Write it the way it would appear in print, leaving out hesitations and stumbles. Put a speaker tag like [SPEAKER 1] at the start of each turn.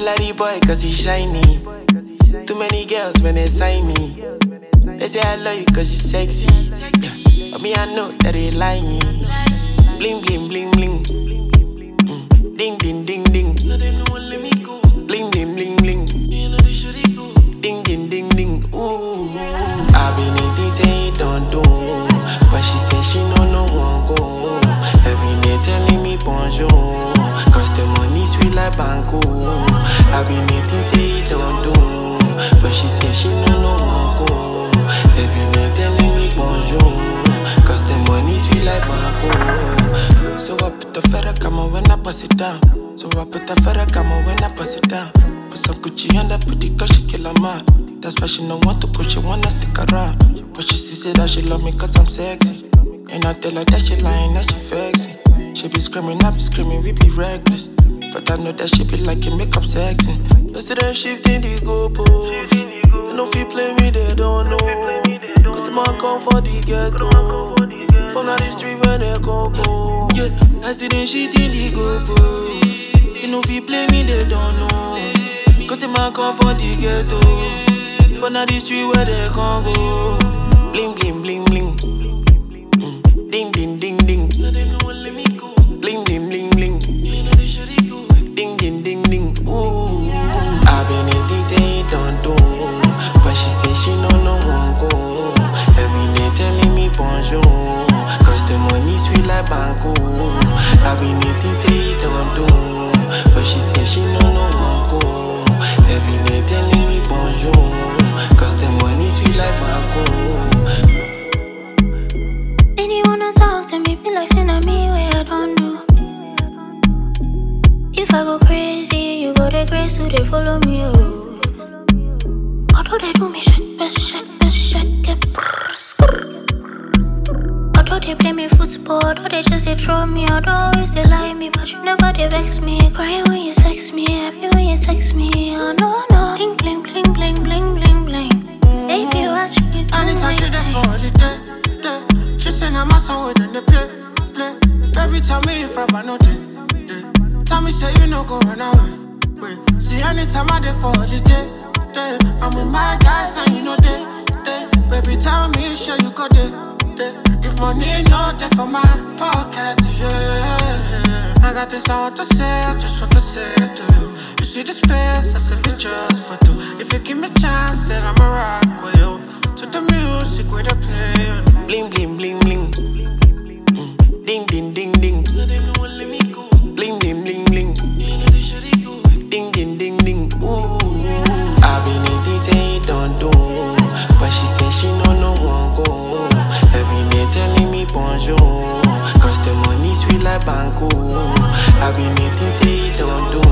[SPEAKER 1] like the boy cause he shiny. Too many girls when they sign me. They say I love you cause you sexy. Yeah. But me I know that they lying. Bling bling bling bling. Ding ding ding ding. Bling bling bling bling. Ding ding ding ding. Ooh. I been in things say don't do, but she say she no one go. Every day telling me bonjour, cause the money sweet like banco. I been in things say don't do, but she say she no one go. Every day telling me bonjour, cause the money sweet like banco. So I put the feather come on when I pass it down. So I put the feather come on when I pass it down. Put some Gucci on that booty cause she kill a man. That's why she no want to push, she wanna stick around. But she still say that she love me cause I'm sexy. And I tell her that she lying, that she flexing. She be screaming, I be screaming, we be reckless. But I know that she be liking makeup sexy. Instead of shifting the goalposts, they no feel play me, they don't know. Cause the man come for the ghetto. From the street where they go. Yeah, I see them shifting the goalposts. They no feel play me, they don't know. Cause the man come for the ghetto. From the street where they can go. Bling bling bling bling. Ding ding ding ding. Bling bling bling bling. Ding ding ding ding. Ooh. I been in things say don't do, but she say she no one go. Every day telling me bonjour, cause the money sweet like banco. I been in things say don't do, but she say she no one go. Every day telling me bonjour, cause the money sweet like banco.
[SPEAKER 2] Anyone talk to me, be like saying me where I don't do. If I go crazy, you go the grace, so they follow me, oh. Although they do me shit, get although they play me football, although they just they throw me, although always they lie me, but you never they vex me. Cry when you sex me, happy when you text me, oh no. Bling bling bling bling bling bling bling. Baby, watch me.
[SPEAKER 3] Anytime she there for the day. She say I'm a song with the play. Every time me in front, I know day. Tell me say you no go run away. Wait, see anytime I there for the day. I'm with my guys and you know day. Baby, tell me sure you got day. If money no there for my pocket, yeah. I got this I want to say, I just want to say it to you. You see the space, I say it just for two. If you give me a chance, then I'ma rock with you. To the music where they play.
[SPEAKER 1] Bling bling bling bling. Ding ding ding ding. Bling bling bling bling. Ding ding ding ding. Ooh. I been in things say don't do, but she say she no one go. Every day telling me bonjour, cause the money sweet like banco. I been in things say don't do,